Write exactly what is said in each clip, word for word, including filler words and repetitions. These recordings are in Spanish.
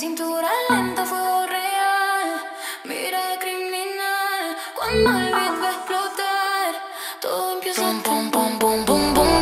cintura lenta, fuego real. Mira criminal, cuando el beat va a explotar, todo empieza a pum pum pum pum pum.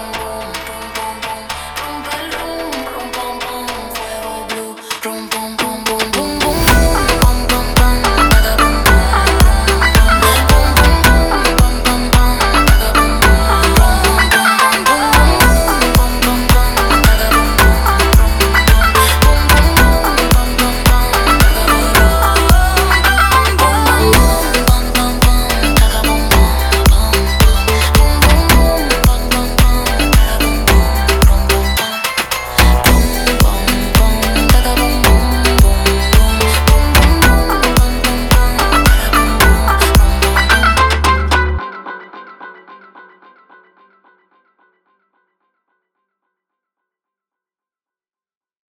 Rum, pum, pum.